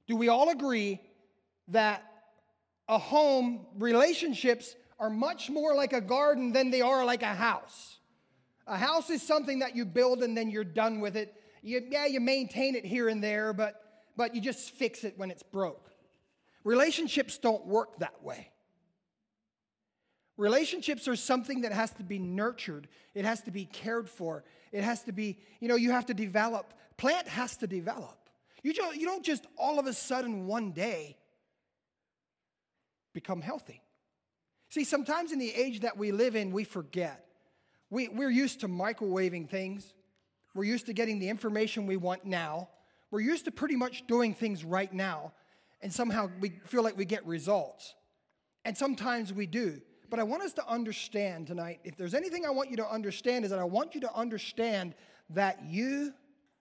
Do we all agree that a home, relationships are much more like a garden than they are like a house? A house is something that you build and then you're done with it. You maintain it here and there, but you just fix it when it's broke. Relationships don't work that way. Relationships are something that has to be nurtured. It has to be cared for. It has to be, you have to develop. Plant has to develop. You don't just all of a sudden one day become healthy. See, sometimes in the age that we live in, we forget. We're used to microwaving things. We're used to getting the information we want now. We're used to pretty much doing things right now. And somehow we feel like we get results. And sometimes we do. But I want us to understand tonight, if there's anything I want you to understand, is that I want you to understand that you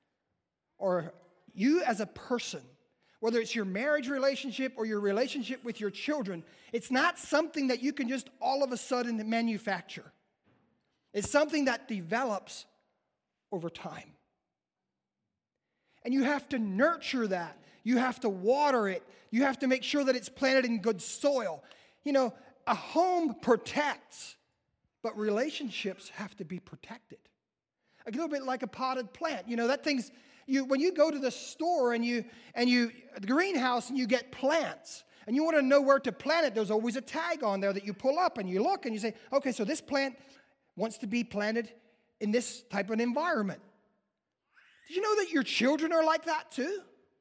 as a person, whether it's your marriage relationship or your relationship with your children, it's not something that you can just all of a sudden manufacture. It's something that develops over time. And you have to nurture that. You have to water it. You have to make sure that it's planted in good soil. A home protects, but relationships have to be protected. A little bit like a potted plant. That thing's, when you go to the store and the greenhouse and you get plants, and you want to know where to plant it, there's always a tag on there that you pull up and you look and you say, okay, so this plant wants to be planted in this type of environment. Did you know that your children are like that too?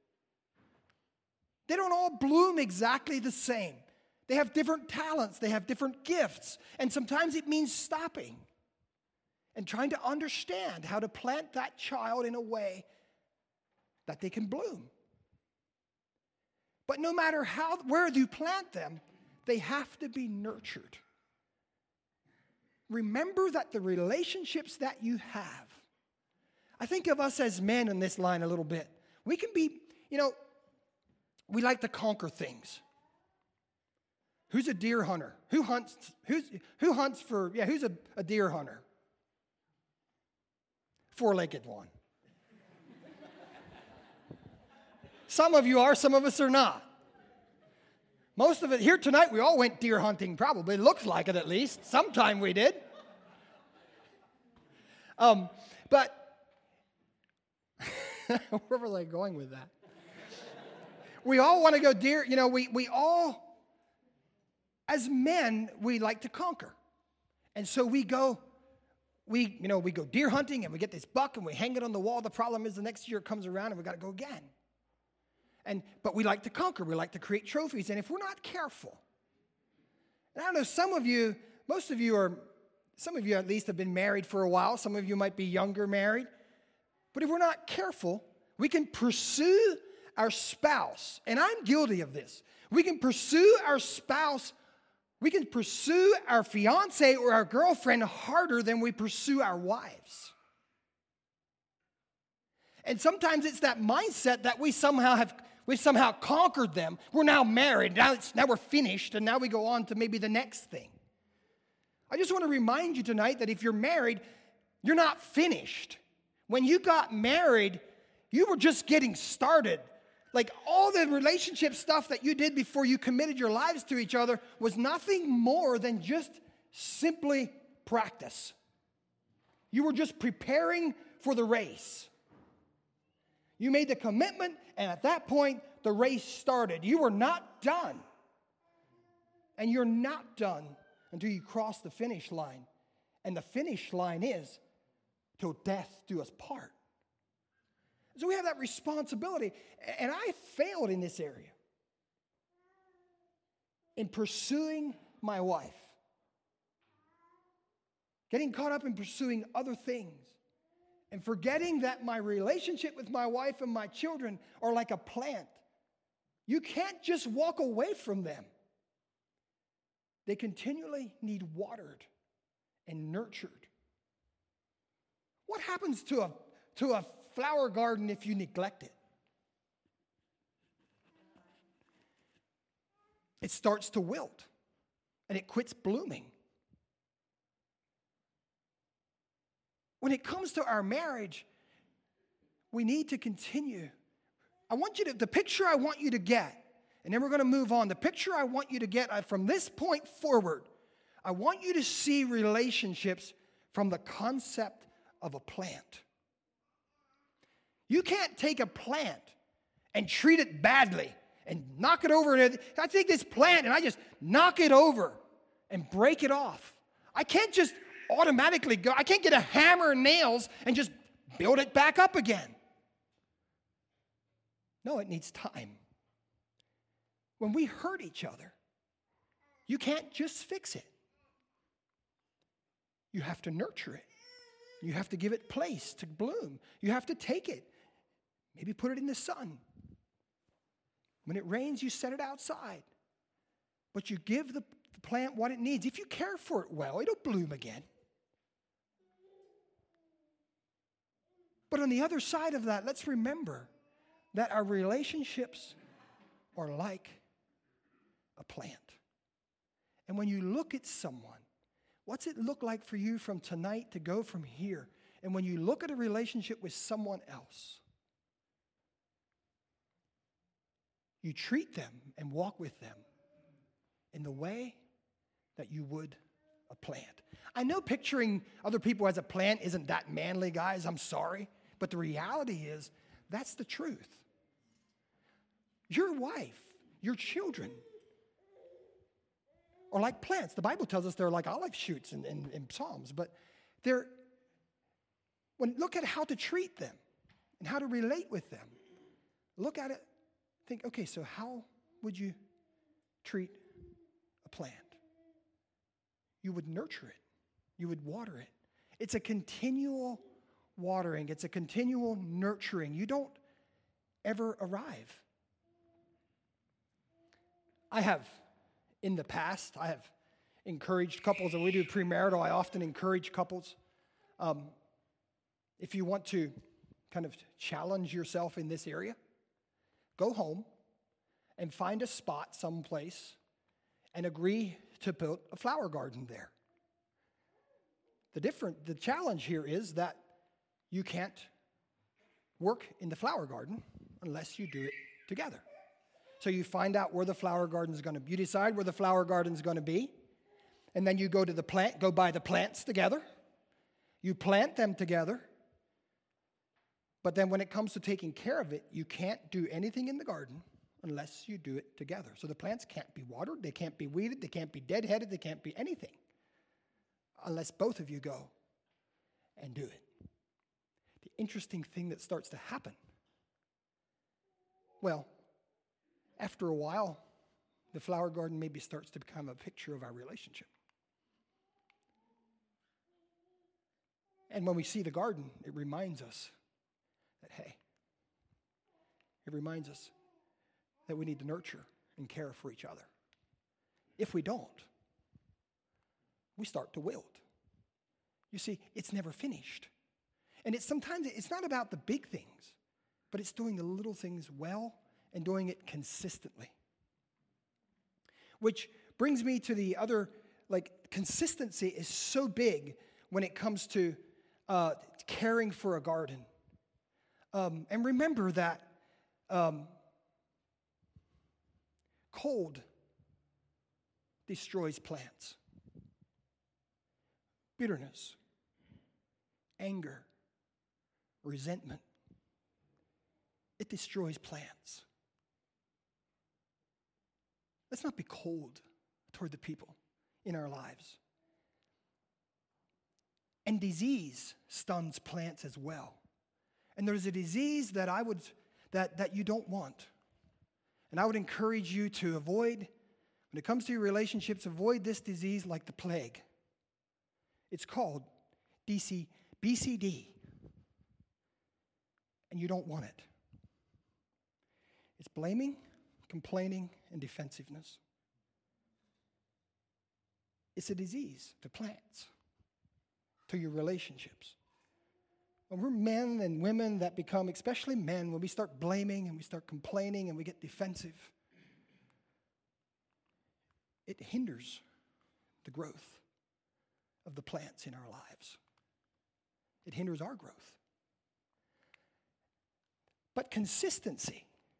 They don't all bloom exactly the same. They have different talents. They have different gifts. And sometimes it means stopping and trying to understand how to plant that child in a way that they can bloom. But no matter where you plant them, they have to be nurtured. Remember that the relationships that you have, I think of us as men in this line a little bit. We can be, we like to conquer things. Who's a deer hunter? Who's a deer hunter? Four-legged one. Some of you are, some of us are not. Most of it, here tonight, we all went deer hunting, probably. It looks like it at least. Sometime we did. But, where was I going with that? We all want to go deer, we all, as men, we like to conquer. And so we go deer hunting and we get this buck and we hang it on the wall. The problem is the next year it comes around and we got to go again. But we like to conquer. We like to create trophies. And if we're not careful, and I don't know, some of you at least have been married for a while. Some of you might be younger married. But if we're not careful, we can pursue our spouse. And I'm guilty of this. We can pursue our spouse. We can pursue our fiance or our girlfriend harder than we pursue our wives. And sometimes it's that mindset that we somehow conquered them. We're now married. Now we're finished, and now we go on to maybe the next thing. I just want to remind you tonight that if you're married, you're not finished. When you got married, you were just getting started. Like all the relationship stuff that you did before you committed your lives to each other was nothing more than just simply practice. You were just preparing for the race. You made the commitment, and at that point, the race started. You were not done. And you're not done until you cross the finish line. And the finish line is till death do us part. So we have that responsibility. And I failed in this area. In pursuing my wife. Getting caught up in pursuing other things. And forgetting that my relationship with my wife and my children are like a plant. You can't just walk away from them. They continually need watered and nurtured. What happens to a flower garden if you neglect it? It starts to wilt and it quits blooming. When it comes to our marriage, we need to continue the picture I want you to get, and then we're going to move on. The picture I want you to get from this point forward, I want you to see relationships from the concept of a plant. You can't take a plant and treat it badly and knock it over. I take this plant and I just knock it over and break it off. I can't just automatically go. I can't get a hammer and nails and just build it back up again. No, it needs time. When we hurt each other, you can't just fix it. You have to nurture it. You have to give it place to bloom. You have to take it. Maybe put it in the sun. When it rains, you set it outside. But you give the plant what it needs. If you care for it well, it'll bloom again. But on the other side of that, let's remember that our relationships are like a plant. And when you look at someone, what's it look like for you from tonight to go from here? And when you look at a relationship with someone else, you treat them and walk with them in the way that you would a plant. I know picturing other people as a plant isn't that manly, guys. I'm sorry. But the reality is, that's the truth. Your wife, your children are like plants. The Bible tells us they're like olive shoots in Psalms. But look at how to treat them and how to relate with them. Look at it. Think, okay, so how would you treat a plant? You would nurture it. You would water it. It's a continual watering. It's a continual nurturing. You don't ever arrive. In the past, I have encouraged couples, and we do premarital. I often encourage couples. If you want to kind of challenge yourself in this area, go home and find a spot someplace and agree to build a flower garden there. The challenge here is that you can't work in the flower garden unless you do it together. So you find out where the flower garden is going to be. You decide where the flower garden is going to be, and then you go buy the plants together. You plant them together. But then when it comes to taking care of it, you can't do anything in the garden unless you do it together. So the plants can't be watered, they can't be weeded, they can't be deadheaded, they can't be anything unless both of you go and do it. The interesting thing that starts to happen, well, after a while, the flower garden maybe starts to become a picture of our relationship. And when we see the garden, it reminds us that, hey, it reminds us that we need to nurture and care for each other. If we don't, we start to wilt. You see, it's never finished. And sometimes it's not about the big things, but it's doing the little things well and doing it consistently. Which brings me to the other, consistency is so big when it comes to caring for a garden. And remember that cold destroys plants. Bitterness, anger, resentment, it destroys plants. Let's not be cold toward the people in our lives. And disease stuns plants as well. And there's a disease that that you don't want. And I would encourage you to avoid, when it comes to your relationships, avoid this disease like the plague. It's called BCD. And you don't want it. It's blaming, complaining, and defensiveness. It's a disease to plants, to your relationships. When we're men and women that become, especially men, when we start blaming and we start complaining and we get defensive, it hinders the growth of the plants in our lives. It hinders our growth. But consistency,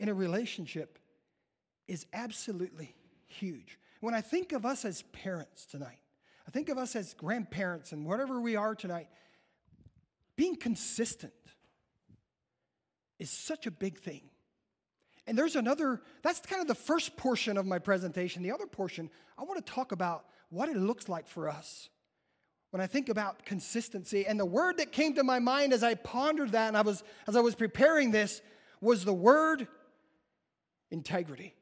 in a relationship is absolutely huge. When I think of us as parents tonight, I think of us as grandparents and whatever we are tonight, being consistent is such a big thing. And there's another, that's kind of the first portion of my presentation. The other portion, I want to talk about what it looks like for us when I think about consistency. And the word that came to my mind as I pondered that and as I was preparing this was the word integrity.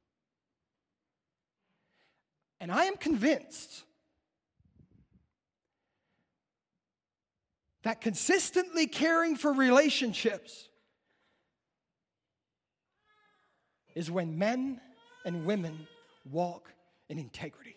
And I am convinced that consistently caring for relationships is when men and women walk in integrity.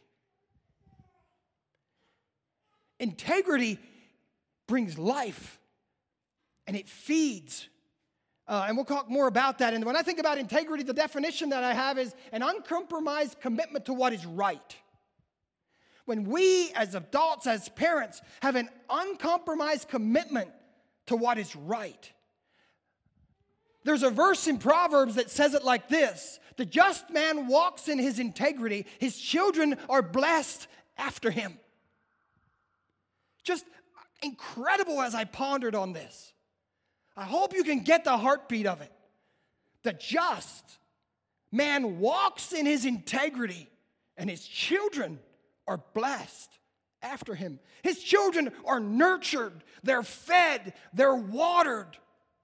Integrity brings life, and it feeds. And we'll talk more about that. And when I think about integrity, the definition that I have is an uncompromised commitment to what is right. When we, as adults, as parents, have an uncompromised commitment to what is right. There's a verse in Proverbs that says it like this: the just man walks in his integrity, his children are blessed after him. Just incredible as I pondered on this. I hope you can get the heartbeat of it. The just man walks in his integrity, and his children are blessed after him. His children are nurtured, they're fed, they're watered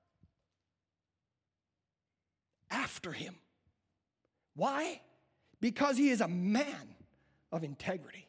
after him. Why? Because he is a man of integrity.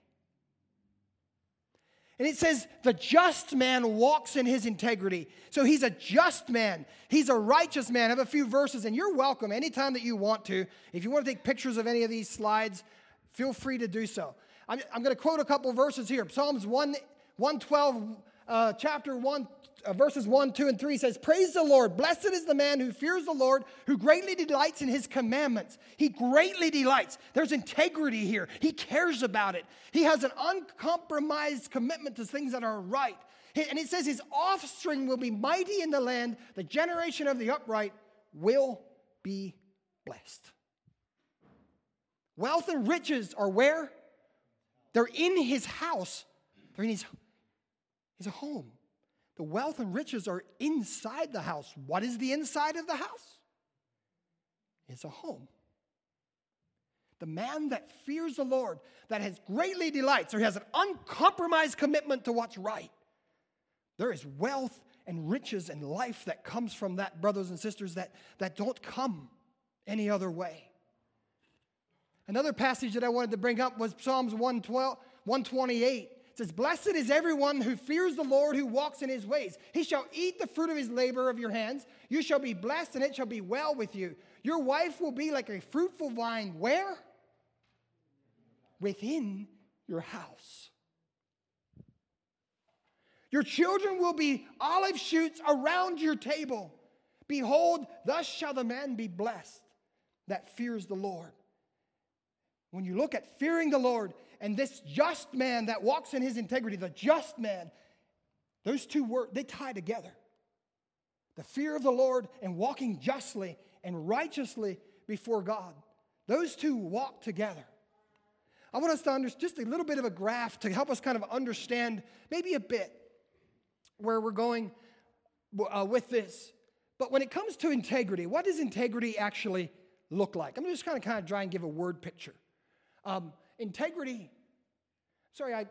And it says, the just man walks in his integrity. So he's a just man. He's a righteous man. I have a few verses, and you're welcome anytime that you want to. If you want to take pictures of any of these slides, feel free to do so. I'm going to quote a couple verses here. Psalms 112, chapter 1, verses 1, 2, and 3 says, praise the Lord. Blessed is the man who fears the Lord, who greatly delights in his commandments. He greatly delights. There's integrity here. He cares about it. He has an uncompromised commitment to things that are right. And it says his offspring will be mighty in the land. The generation of the upright will be blessed. Wealth and riches are where? They're in his house. They're in his home. The wealth and riches are inside the house. What is the inside of the house? It's a home. The man that fears the Lord, that has greatly delights, or has an uncompromised commitment to what's right, there is wealth and riches and life that comes from that, brothers and sisters, that don't come any other way. Another passage that I wanted to bring up was Psalms 128. It says, blessed is everyone who fears the Lord, who walks in his ways. He shall eat the fruit of his labor of your hands. You shall be blessed, and it shall be well with you. Your wife will be like a fruitful vine. Where? Within your house. Your children will be olive shoots around your table. Behold, thus shall the man be blessed that fears the Lord. When you look at fearing the Lord and this just man that walks in his integrity, the just man, those two words, they tie together. The fear of the Lord and walking justly and righteously before God. Those two walk together. I want us to understand just a little bit of a graph to help us kind of understand maybe a bit where we're going with this. But when it comes to integrity, what does integrity actually look like? I'm just kind of try and give a word picture. Integrity, the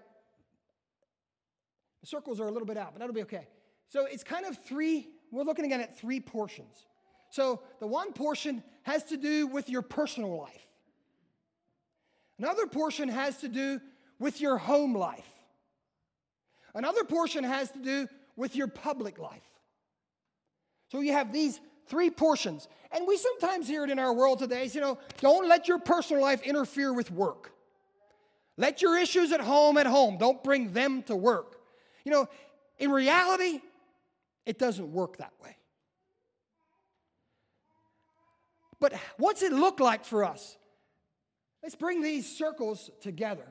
circles are a little bit out, but that'll be okay. So it's kind of we're looking again at three portions. So the one portion has to do with your personal life. Another portion has to do with your home life. Another portion has to do with your public life. So you have these three portions. And we sometimes hear it in our world today, don't let your personal life interfere with work. Let your issues at home. Don't bring them to work. In reality, it doesn't work that way. But what's it look like for us? Let's bring these circles together.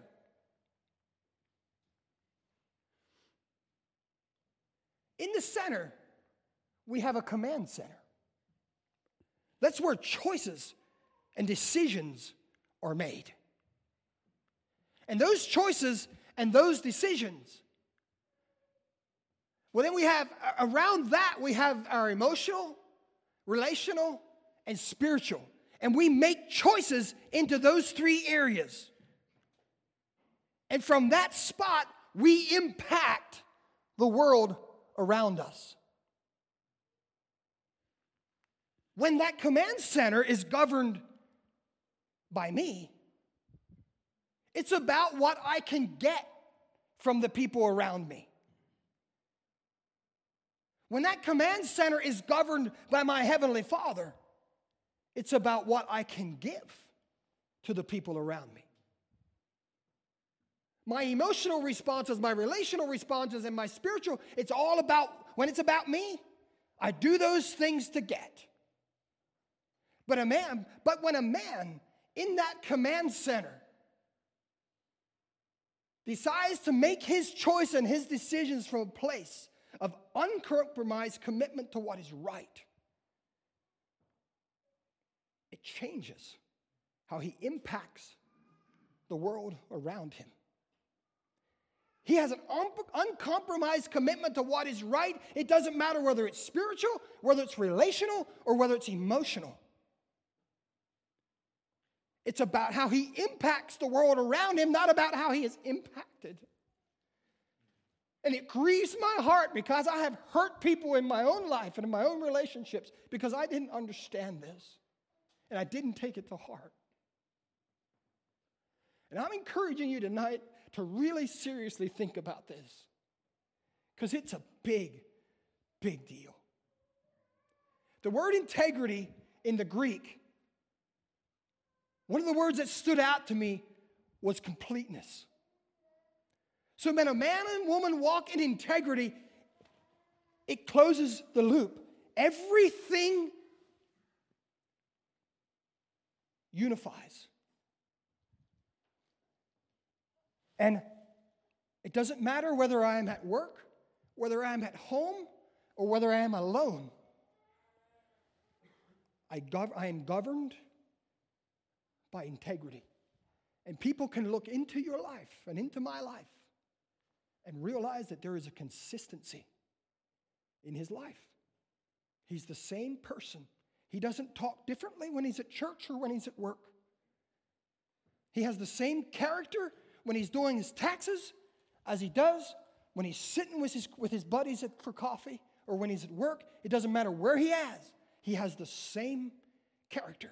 In the center, we have a command center. That's where choices and decisions are made. And those choices and those decisions, well, then we have, around that, we have our emotional, relational, and spiritual. And we make choices into those three areas. And from that spot, we impact the world around us. When that command center is governed by me, it's about what I can get from the people around me. When that command center is governed by my Heavenly Father, it's about what I can give to the people around me. My emotional responses, my relational responses, and my spiritual, it's all about, when it's about me, I do those things to get. But when a man in that command center decides to make his choice and his decisions from a place of uncompromised commitment to what is right, it changes how he impacts the world around him. He has an uncompromised commitment to what is right. It doesn't matter whether it's spiritual, whether it's relational, or whether it's emotional. It's about how he impacts the world around him, not about how he is impacted. And it grieves my heart because I have hurt people in my own life and in my own relationships because I didn't understand this. And I didn't take it to heart. And I'm encouraging you tonight to really seriously think about this. Because it's a big, big deal. The word integrity in the Greek, one of the words that stood out to me was completeness. So when a man and woman walk in integrity, it closes the loop. Everything unifies. And it doesn't matter whether I am at work, whether I am at home, or whether I am alone. I am governed by integrity. And people can look into your life and into my life and realize that there is a consistency in his life. He's the same person. He doesn't talk differently when he's at church or when he's at work. He has the same character when he's doing his taxes as he does when he's sitting with his buddies for coffee or when he's at work. It doesn't matter where he has the same character.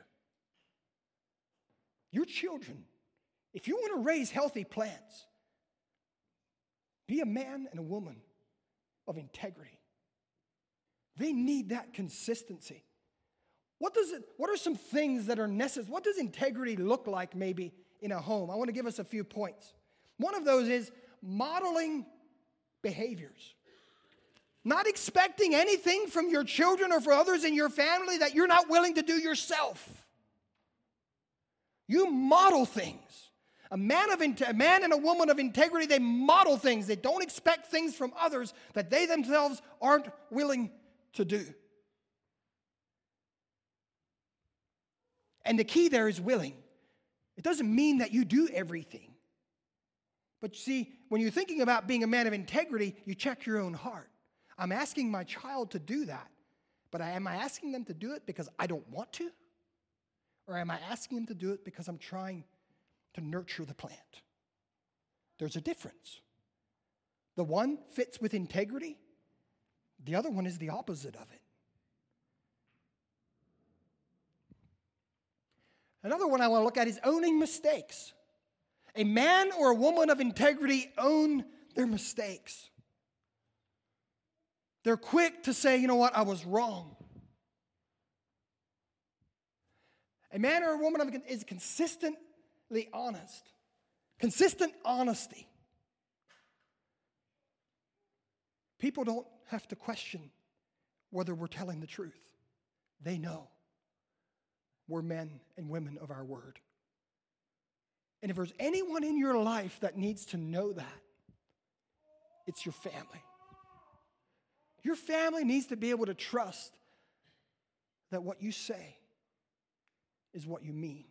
Your children, if you want to raise healthy plants, be a man and a woman of integrity. They need that consistency. What are some things that are necessary? What does integrity look like maybe in a home? I want to give us a few points. One of those is modeling behaviors. Not expecting anything from your children or for others in your family that you're not willing to do yourself. You model things. A man and a woman of integrity, they model things. They don't expect things from others that they themselves aren't willing to do. And the key there is willing. It doesn't mean that you do everything. But you see, when you're thinking about being a man of integrity, you check your own heart. I'm asking my child to do that, but am I asking them to do it because I don't want to? Or am I asking them to do it because I'm trying to nurture the plant? There's a difference. The one fits with integrity. The other one is the opposite of it. Another one I want to look at is owning mistakes. A man or a woman of integrity own their mistakes. They're quick to say, you know what, I was wrong. A man or a woman is consistently honest. Consistent honesty. People don't have to question whether we're telling the truth. They know we're men and women of our word. And if there's anyone in your life that needs to know that, it's your family. Your family needs to be able to trust that what you say is what you mean.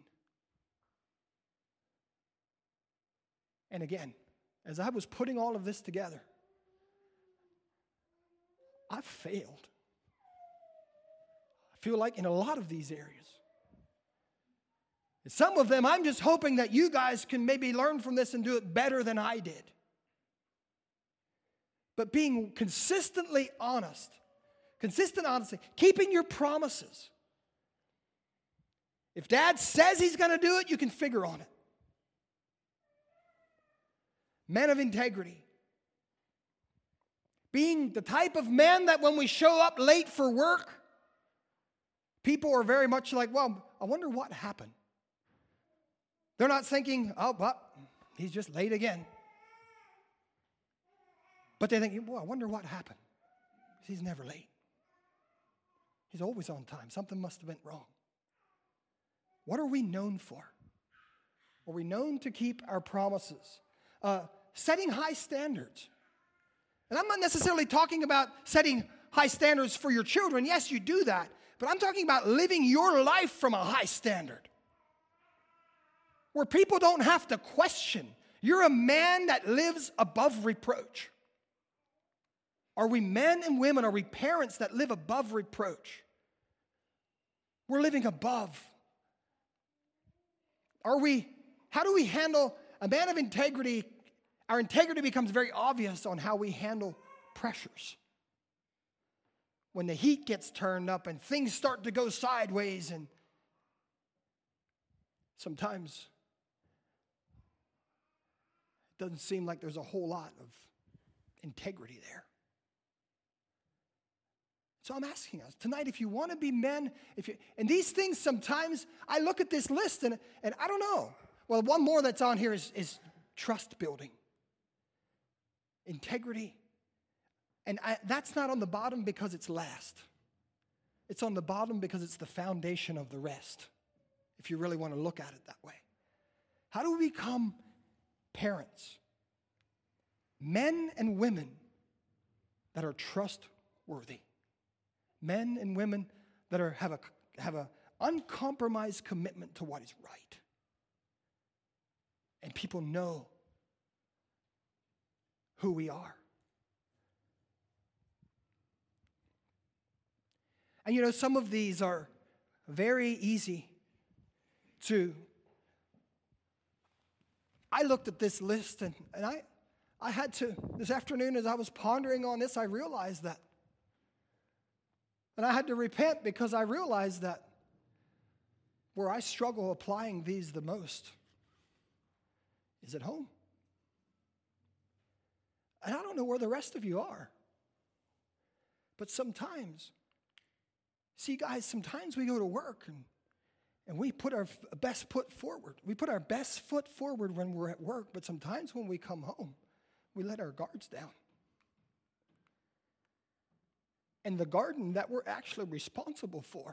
And again, as I was putting all of this together, I've failed. I feel like in a lot of these areas. And some of them, I'm just hoping that you guys can maybe learn from this and do it better than I did. But being consistently honest, consistent honesty, keeping your promises. If Dad says he's going to do it, you can figure on it. Men of integrity. Being the type of men that when we show up late for work, people are very much like, well, I wonder what happened. They're not thinking, oh, well, he's just late again. But they think, well, I wonder what happened. He's never late. He's always on time. Something must have went wrong. What are we known for? Are we known to keep our promises? Setting high standards. And I'm not necessarily talking about setting high standards for your children. Yes, you do that. But I'm talking about living your life from a high standard. Where people don't have to question. You're a man that lives above reproach. Are we men and women? Are we parents that live above reproach? We're living above. How do we handle a man of integrity? Our integrity becomes very obvious on how we handle pressures. When the heat gets turned up and things start to go sideways, and sometimes it doesn't seem like there's a whole lot of integrity there. So I'm asking us tonight, if you want to be men, and these things sometimes, I look at this list and I don't know. Well, one more that's on here is trust building. Integrity. And that's not on the bottom because it's last. It's on the bottom because it's the foundation of the rest, if you really want to look at it that way. How do we become parents? Men and women that are trustworthy. Men and women that have a uncompromised commitment to what is right. And people know who we are. And you know, some of these are very easy to... I looked at this list and I had to, this afternoon as I was pondering on this, I realized that. And I had to repent because I realized that where I struggle applying these the most is at home. And I don't know where the rest of you are. But sometimes, see guys, sometimes we go to work and we put our best foot forward. We put our best foot forward when we're at work, but sometimes when we come home, we let our guards down. And the garden that we're actually responsible for,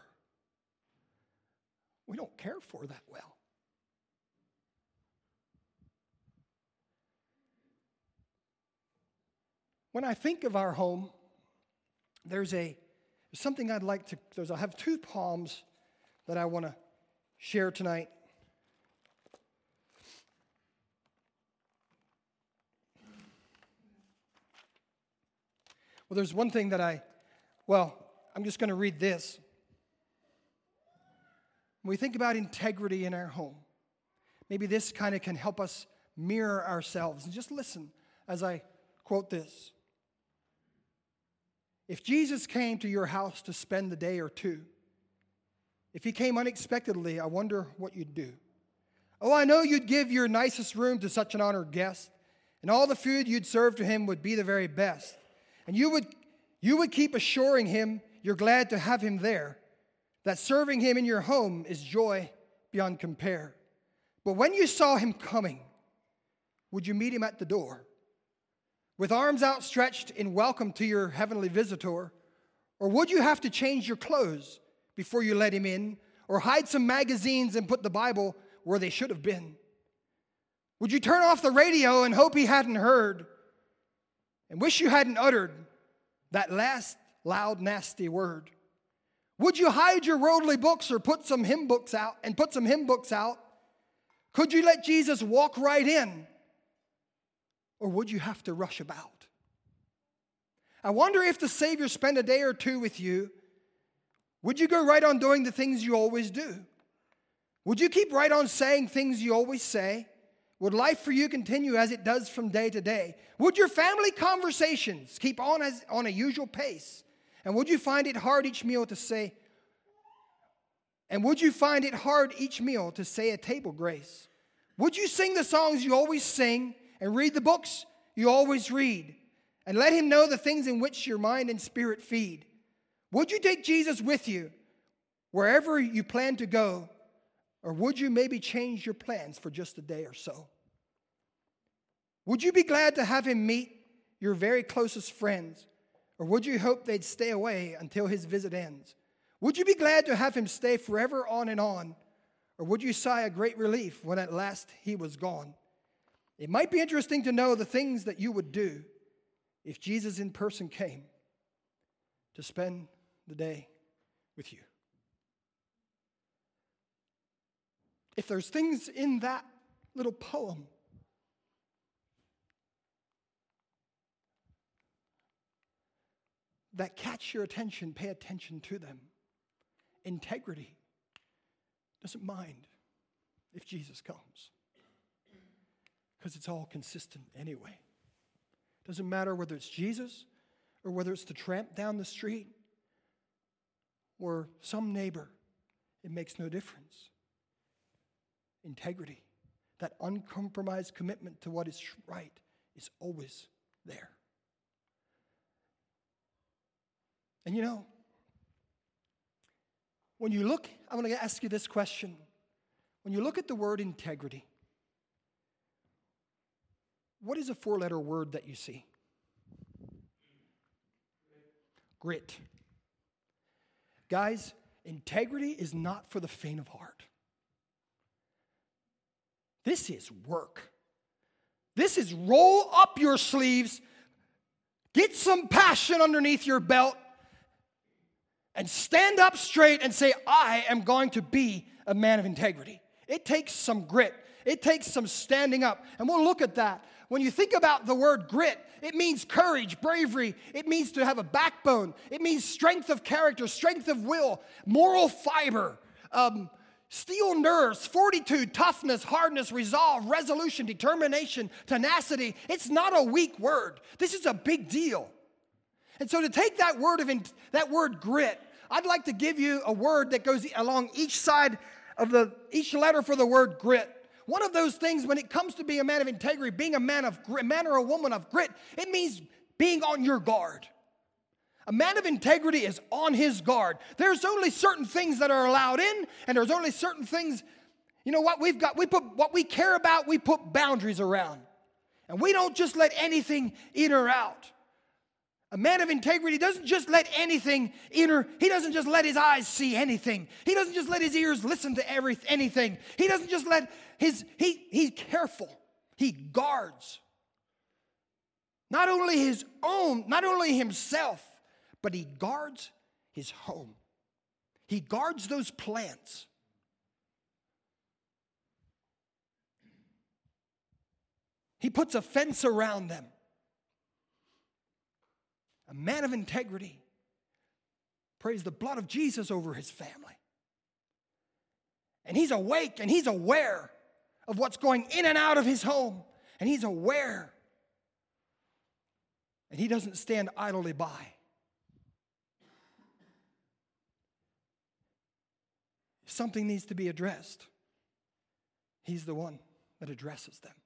we don't care for that well. When I think of our home, there's something I'd like to, I have two poems that I want to share tonight. Well, there's one thing that I'm just going to read this. When we think about integrity in our home, maybe this kind of can help us mirror ourselves. And just listen as I quote this. If Jesus came to your house to spend the day or two, if he came unexpectedly, I wonder what you'd do. Oh, I know you'd give your nicest room to such an honored guest, and all the food you'd serve to him would be the very best. And you would keep assuring him you're glad to have him there, that serving him in your home is joy beyond compare. But when you saw him coming, would you meet him at the door? With arms outstretched in welcome to your heavenly visitor? Or would you have to change your clothes before you let him in? Or hide some magazines and put the Bible where they should have been? Would you turn off the radio and hope he hadn't heard? And wish you hadn't uttered that last loud, nasty word? Would you hide your worldly books or put some hymn books out? Could you let Jesus walk right in? Or would you have to rush about? I wonder if the Savior spent a day or two with you, would you go right on doing the things you always do? Would you keep right on saying things you always say? Would life for you continue as it does from day to day? Would your family conversations keep on a usual pace? And would you find it hard each meal to say a table grace? Would you sing the songs you always sing and read the books you always read and let him know the things in which your mind and spirit feed? Would you take Jesus with you wherever you plan to go? Or would you maybe change your plans for just a day or so? Would you be glad to have him meet your very closest friends? Or would you hope they'd stay away until his visit ends? Would you be glad to have him stay forever on and on? Or would you sigh a great relief when at last he was gone? It might be interesting to know the things that you would do if Jesus in person came to spend the day with you. If there's things in that little poem that catch your attention, pay attention to them. Integrity doesn't mind if Jesus comes, because it's all consistent anyway. Doesn't matter whether it's Jesus or whether it's the tramp down the street or some neighbor. It makes no difference. Integrity, that uncompromised commitment to what is right, is always there. And you know, when you look, I'm going to ask you this question. When you look at the word integrity, what is a four-letter word that you see? Grit. Guys, integrity is not for the faint of heart. This is work. This is roll up your sleeves, get some passion underneath your belt, and stand up straight and say, I am going to be a man of integrity. It takes some grit. It takes some standing up. And we'll look at that. When you think about the word grit, it means courage, bravery. It means to have a backbone. It means strength of character, strength of will, moral fiber, steel nerves, fortitude, toughness, hardness, resolve, resolution, determination, tenacity. It's not a weak word. This is a big deal. And so to take that word grit, I'd like to give you a word that goes along each side of each letter for the word grit. One of those things when it comes to being a man of integrity, being a man or a woman of grit, it means being on your guard. A man of integrity is on his guard. There's only certain things that are allowed in, and there's only certain things, you know what, we put what we care about, we put boundaries around. And we don't just let anything in or out. A man of integrity doesn't just let anything enter. He doesn't just let his eyes see anything. He doesn't just let his ears listen to anything. He doesn't just let he's careful. He guards. Not only his own, not only himself, but he guards his home. He guards those plants. He puts a fence around them. A man of integrity prays the blood of Jesus over his family. And he's awake and he's aware of what's going in and out of his home. And he's aware. And he doesn't stand idly by. If something needs to be addressed, he's the one that addresses them.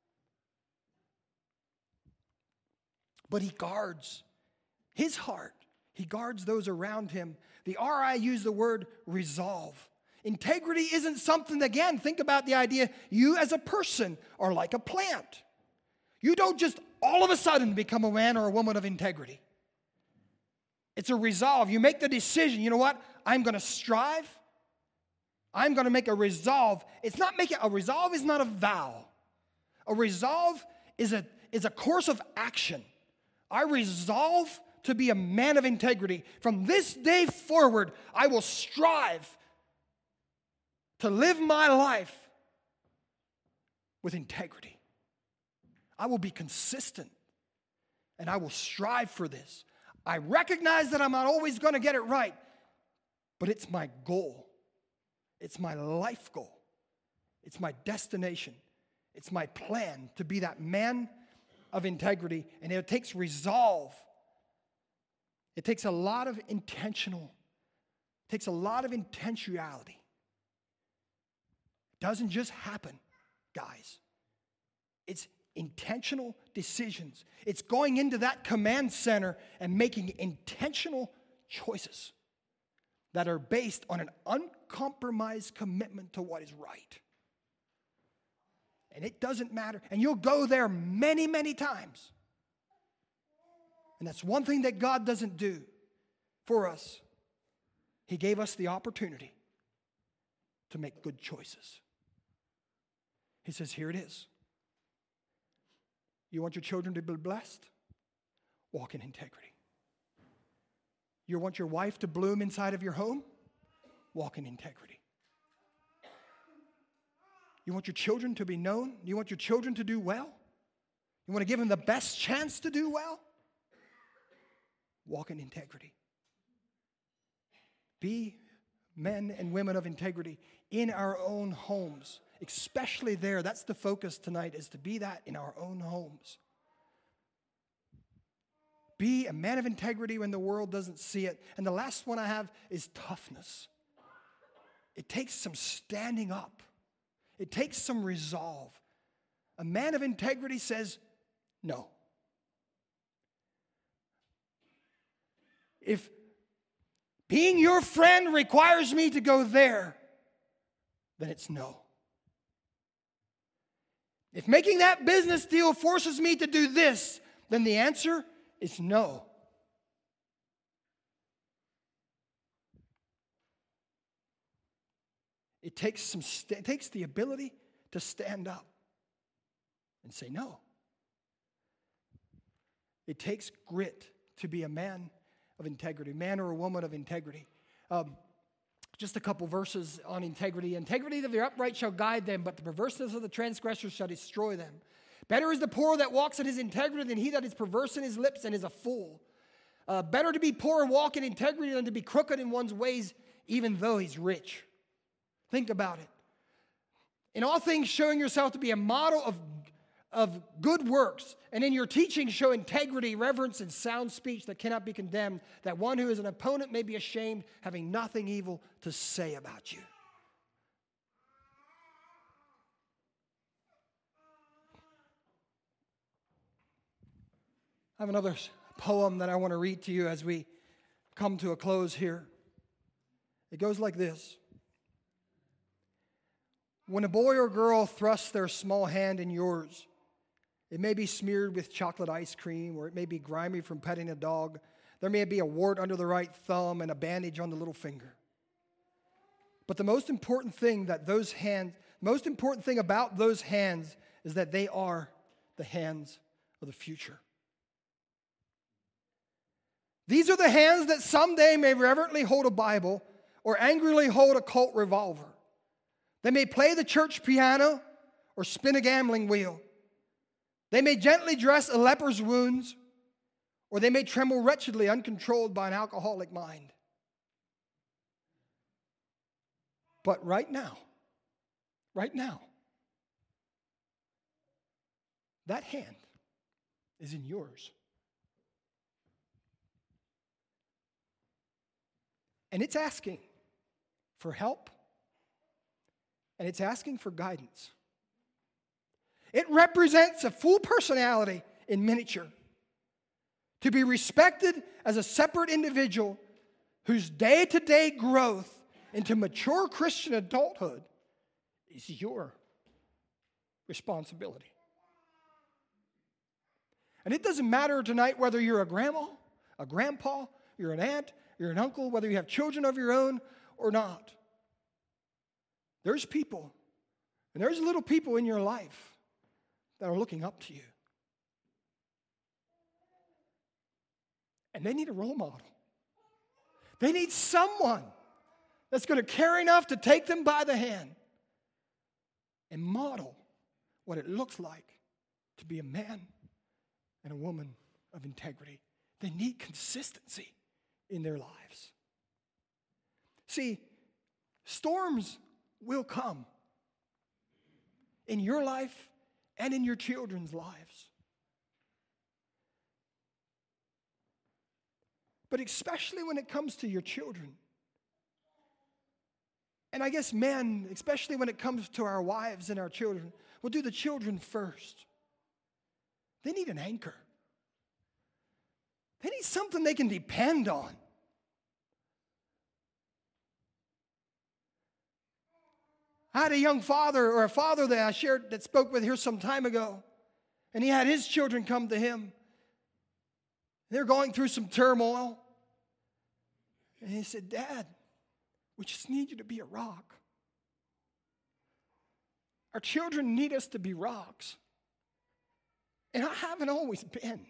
But he guards his heart. He guards those around him. The R.I. use the word resolve. Integrity isn't something, again, think about the idea, you as a person are like a plant. You don't just all of a sudden become a man or a woman of integrity. It's a resolve. You make the decision, you know what? I'm going to strive. I'm going to make a resolve. A resolve is not a vow. A resolve is a course of action. I resolve to be a man of integrity. From this day forward, I will strive to live my life with integrity. I will be consistent, and I will strive for this. I recognize that I'm not always going to get it right, but it's my goal. It's my life goal. It's my destination. It's my plan to be that man of integrity, and it takes resolve. It takes a lot of intentionality. It doesn't just happen, guys. It's intentional decisions. It's going into that command center and making intentional choices that are based on an uncompromised commitment to what is right. And it doesn't matter. And you'll go there many, many times. And that's one thing that God doesn't do for us. He gave us the opportunity to make good choices. He says, here it is. You want your children to be blessed? Walk in integrity. You want your wife to bloom inside of your home? Walk in integrity. You want your children to be known? You want your children to do well? You want to give them the best chance to do well? Walk in integrity. Be men and women of integrity in our own homes, especially there. That's the focus tonight, is to be that in our own homes. Be a man of integrity when the world doesn't see it. And the last one I have is toughness. It takes some standing up. It takes some resolve. A man of integrity says, no. If being your friend requires me to go there, then it's no. If making that business deal forces me to do this, then the answer is no. It takes the ability to stand up and say no. It takes grit to be a man of integrity, man or a woman of integrity. Just a couple verses on integrity. Integrity of the upright shall guide them, but the perverseness of the transgressors shall destroy them. Better is the poor that walks in his integrity than he that is perverse in his lips and is a fool. Better to be poor and walk in integrity than to be crooked in one's ways, even though he's rich. Think about it. In all things, showing yourself to be a model of good works, and in your teaching show integrity, reverence, and sound speech that cannot be condemned, that one who is an opponent may be ashamed, having nothing evil to say about you. I have another poem that I want to read to you as we come to a close here. It goes like this. When a boy or girl thrusts their small hand in yours, it may be smeared with chocolate ice cream, or it may be grimy from petting a dog. There may be a wart under the right thumb and a bandage on the little finger. But the most important thing about those hands is that they are the hands of the future. These are the hands that someday may reverently hold a Bible or angrily hold a Colt revolver. They may play the church piano or spin a gambling wheel. They may gently dress a leper's wounds, or they may tremble wretchedly, uncontrolled by an alcoholic mind. But right now, that hand is in yours. And it's asking for help, and it's asking for guidance. It represents a full personality in miniature, to be respected as a separate individual whose day-to-day growth into mature Christian adulthood is your responsibility. And it doesn't matter tonight whether you're a grandma, a grandpa, you're an aunt, you're an uncle, whether you have children of your own or not. There's people, and there's little people in your life that are looking up to you. And they need a role model. They need someone that's going to care enough to take them by the hand and model what it looks like to be a man and a woman of integrity. They need consistency in their lives. See, storms will come in your life and in your children's lives. But especially when it comes to your children. And I guess men, especially when it comes to our wives and our children, we'll do the children first. They need an anchor. They need something they can depend on. I had a young father, or a father that I shared, that spoke with here some time ago, and he had his children come to him. They're going through some turmoil. And he said, "Dad, we just need you to be a rock." Our children need us to be rocks. And I haven't always been.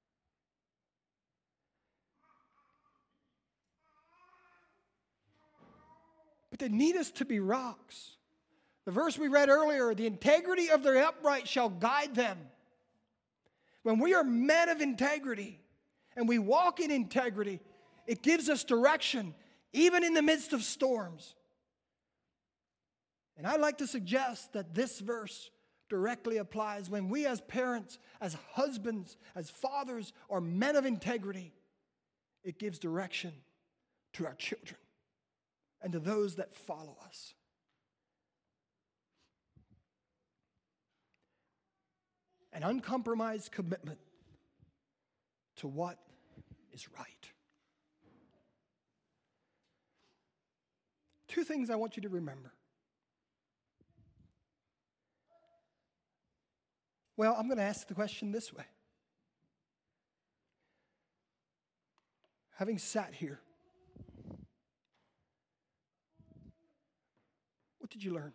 But they need us to be rocks. The verse we read earlier, the integrity of the upright shall guide them. When we are men of integrity and we walk in integrity, it gives us direction, even in the midst of storms. And I'd like to suggest that this verse directly applies when we as parents, as husbands, as fathers, are men of integrity. It gives direction to our children and to those that follow us. An uncompromised commitment to what is right. Two things I want you to remember. Well, I'm going to ask the question this way. Having sat here, what did you learn?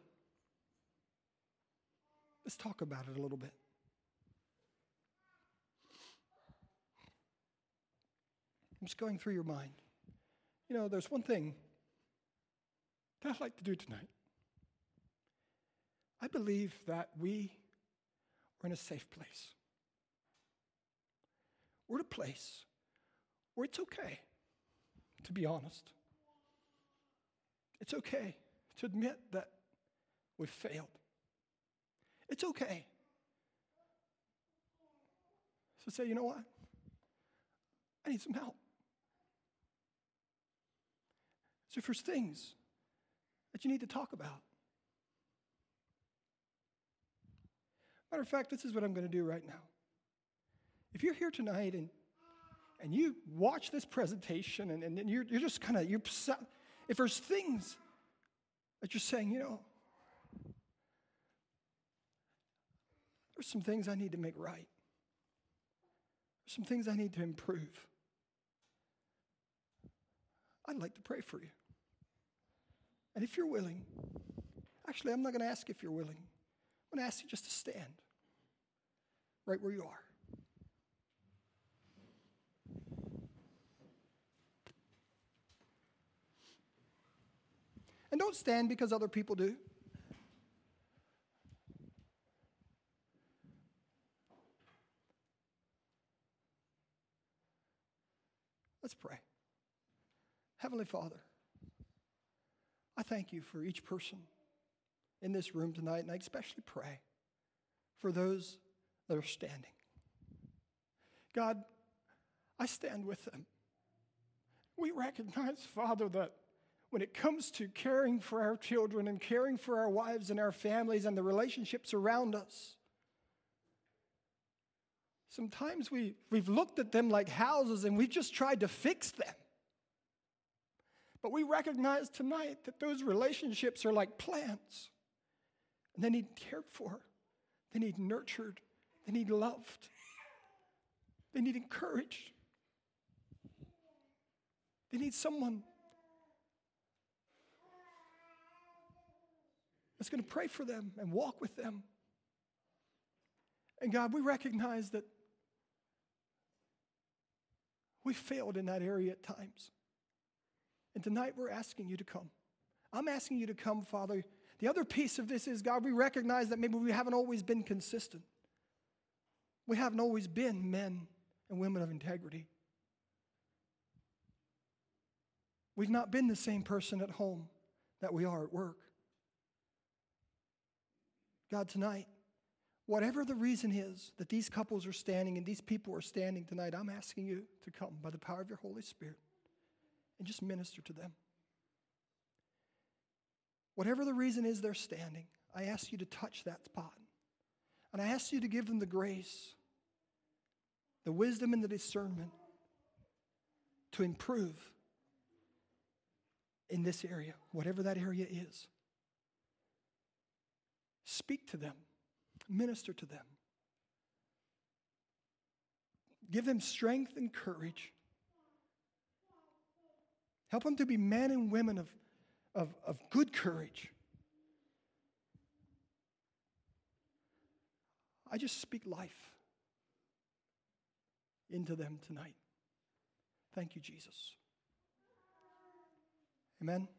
Let's talk about it a little bit. I'm just going through your mind. You know, there's one thing that I'd like to do tonight. I believe that we are in a safe place. We're in a place where it's okay to be honest. It's okay to admit that we've failed. It's okay. So say, you know what? I need some help. So if there's things that you need to talk about. Matter of fact, this is what I'm going to do right now. If you're here tonight and you watch this presentation and you're just kind of, if there's things that you're saying, you know, there's some things I need to make right. There's some things I need to improve. I'd like to pray for you. And if you're willing, actually, I'm not going to ask if you're willing. I'm going to ask you just to stand right where you are. And don't stand because other people do. Let's pray. Heavenly Father, I thank you for each person in this room tonight, and I especially pray for those that are standing. God, I stand with them. We recognize, Father, that when it comes to caring for our children and caring for our wives and our families and the relationships around us, sometimes we've looked at them like houses and we've just tried to fix them. But we recognize tonight that those relationships are like plants. And they need cared for. They need nurtured. They need loved. They need encouraged. They need someone that's going to pray for them and walk with them. And God, we recognize that We failed in that area at times. And tonight we're asking you to come. I'm asking you to come, Father. The other piece of this is, God, we recognize that maybe we haven't always been consistent. We haven't always been men and women of integrity. We've not been the same person at home that we are at work. God, tonight, whatever the reason is that these couples are standing and these people are standing tonight, I'm asking you to come by the power of your Holy Spirit and just minister to them. Whatever the reason is they're standing, I ask you to touch that spot. And I ask you to give them the grace, the wisdom and the discernment to improve in this area, whatever that area is. Speak to them. Minister to them. Give them strength and courage. Help them to be men and women of good courage. I just speak life into them tonight. Thank you, Jesus. Amen.